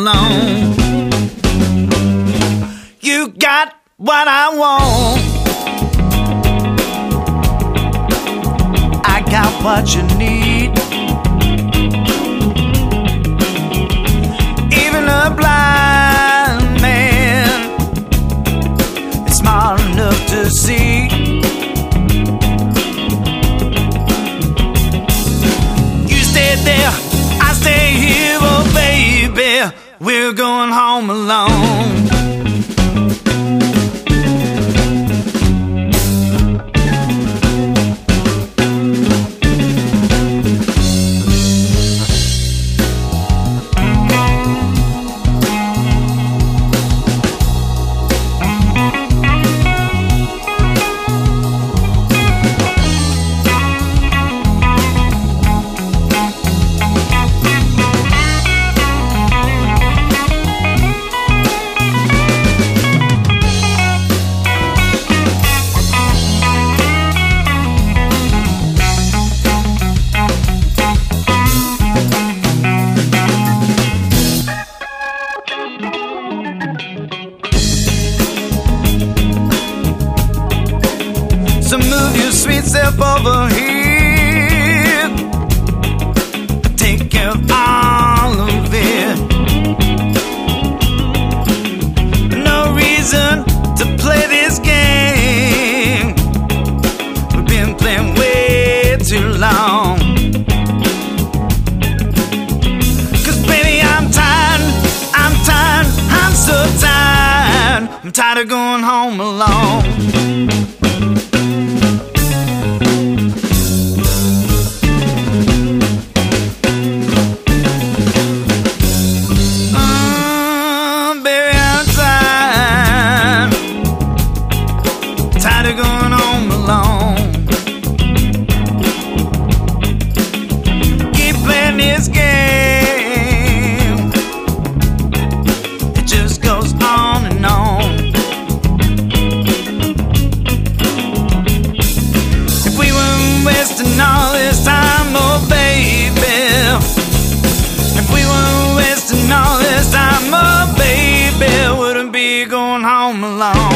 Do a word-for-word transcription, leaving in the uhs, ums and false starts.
alone. You got what I want, I got what you need. Even a blind man is smart enough to see. You stay there, I stay here, oh baby, we're going home alone. So move your sweet self over here, take care of all of it. No reason to play this game, we've been playing way too long. Cause baby, I'm tired, I'm tired, I'm so tired, I'm tired of going home alone. Going home alone. Keep playing this game, it just goes on and on. If we weren't wasting all this time, oh baby, if we weren't wasting all this time, oh baby, wouldn't be going home alone.